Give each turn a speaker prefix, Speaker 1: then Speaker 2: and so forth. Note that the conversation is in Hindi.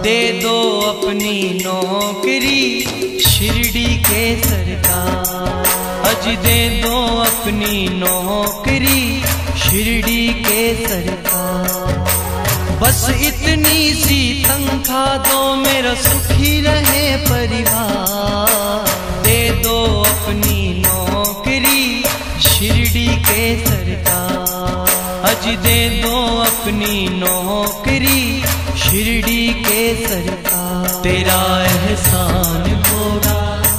Speaker 1: दे दो अपनी नौकरी शिरडी के सरकार, अज दे दो अपनी नौकरी शिरडी के सरकार। बस इतनी सी तनख्वाह दो मेरा सुखी रहे परिवार, दे दो अपनी नौकरी शिरडी के सरकार, अज दे दो अपनी नौकरी शिरडी के सरकार। तेरा एहसान हो